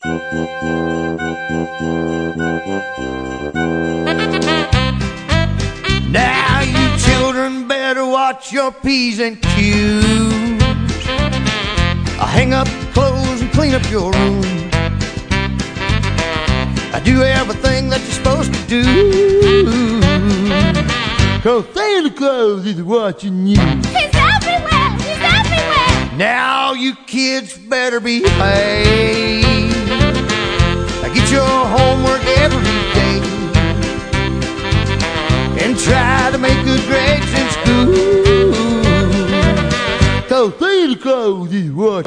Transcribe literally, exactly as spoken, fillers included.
Now you children better watch your P's and Q's. I hang up clothes and clean up your room. I do everything that you're supposed to do, 'cause Santa Claus is watching you. He's everywhere! He's everywhere! Now you kids better behave. Now get your homework every day and try to make good grades in school, 'cause Santa Claus is watching.